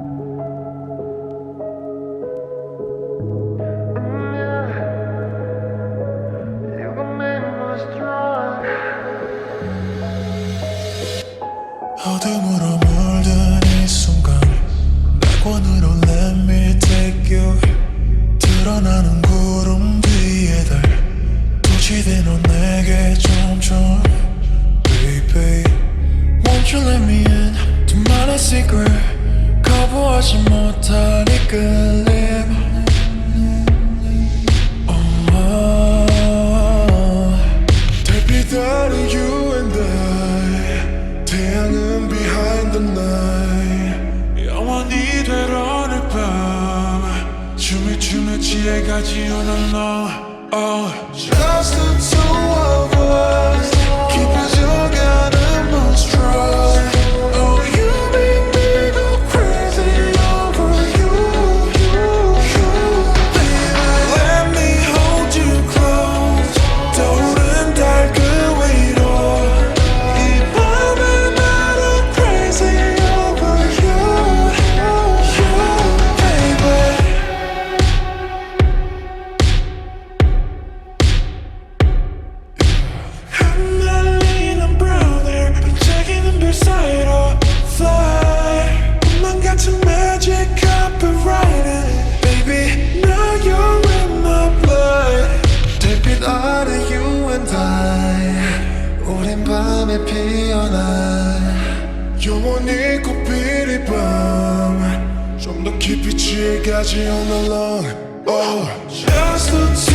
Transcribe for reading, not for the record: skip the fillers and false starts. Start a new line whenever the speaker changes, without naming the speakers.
어둠으로 물든 이 순간 낙원으로 let me take you 드러나는 구름 뒤에 달 도취돼 넌 내게 점점 Baby Won't you let me in 둘만의 secret 거부하지 못한 이 끌림 달빛 아래 you and I 태양은 behind the night 영원히 될 오늘 밤 춤을 추며 지혜가지 오늘 너 Just the two of us 깊어져가는 moon struck Oh you make me go crazy over you Baby let me hold you close 떠오른 달 그 위로 이 밤에 나도 crazy over you baby 흩날리는 brown hair 반짝이는 별 사이로 fly 꿈만 같은 magic copyrighted Baby now you're in my blood 달빛 아래 you and I 오랜 밤에 피어난 영원히 꽃필 이 밤 좀 더 깊이 취해가지 all along Just the